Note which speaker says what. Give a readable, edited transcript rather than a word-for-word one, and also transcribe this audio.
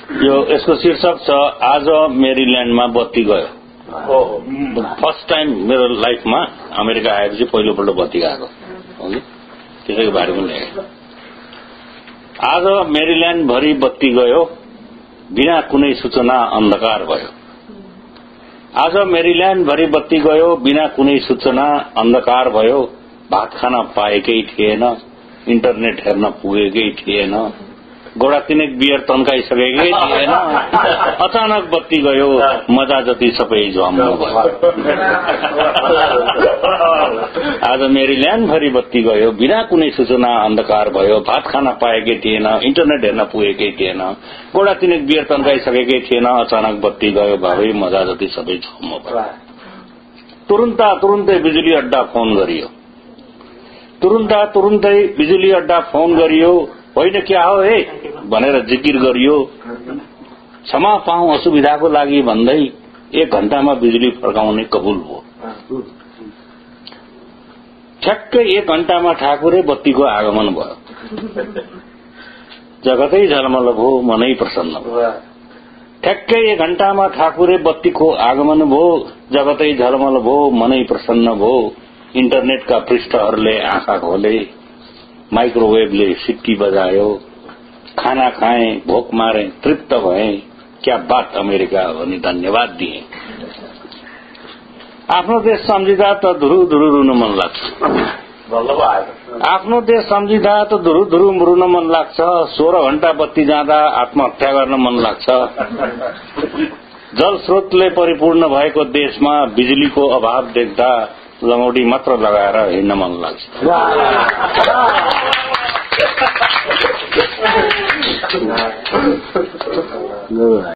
Speaker 1: यो यसको शीर्षक छ आज मेरील्यान्डमा बत्ती गयो। फर्स्ट टाइम मेरो लाइफमा अमेरिका आएपछि पहिलोपल्ट बत्ती गएको हो कि त्यसैको बारेमा लेखेको। आज मेरील्यान्ड भरि बत्ती गयो, बिना कुनै सूचना अन्धकार भयो। आज मेरील्यान्ड भरि बत्ती गयो, बिना कुनै सूचना अन्धकार भयो। भात खान पाएकै थिएन, इन्टरनेट हेर्न पुगेकै थिएन, गोडा किनेक बियर तन्काइसकेकै थिएन। अचानक बत्ती गयो, मजा जति सबै झ्वाम्नु भयो। आज मेरील्यान्ड भरि बत्ती गयो, बिना कुनै सूचना अन्धकार भयो। भात खान पाएकै थिएन, इन्टरनेट हेर्न पुगेकै थिएन, गोडा किनेक बियर तन्काइसकेकै थिएन। अचानक बत्ती गयो, भाइ मजा जति सबै झ्वाम्नु भयो। तुरुन्तै बिजुली अड्डा फोन गरियो, तुरुन्तै बिजुली अड्डा फोन गरियो। होइन क्या हो हे भनेर जिकिर गरियो। क्षमा पाऊँ असुविधाको लागि भन्दै 1 घण्टामा बिजुली फर्काउने कबुल हो। ठ्याक्कै 1 घण्टामा ठाकुरे बत्तीको आगमन भयो। जगतै झलमल भयो, मनै प्रसन्न भयो। ठ्याक्कै 1 घण्टामा ठाकुरे बत्तीको आगमन भयो। जगतै झलमल भयो, मनै प्रसन्न भयो। इन्टरनेटका पृष्ठहरूले आँखा खोले, माइक्रोवेभले सिक्की बजायो। खाना खाए, भोक मारे, तृप्त भए। क्या बात अमेरिका भनी धन्यवाद दिए। आफ्नो देश सम्झिँदा त धुरु रुन मन लाग्छ। आफ्नो देश सम्झिँदा त धुरु रुन मन लाग्छ। 16 घण्टा बत्ती जाँदा आत्महत्या गर्न मन लाग्छ। जल स्रोतले परिपूर्ण भएको देशमा बिजुलीको अभाव देख्दा लङौटी मात्र लगाएर हिँड्न मन लाग्छ।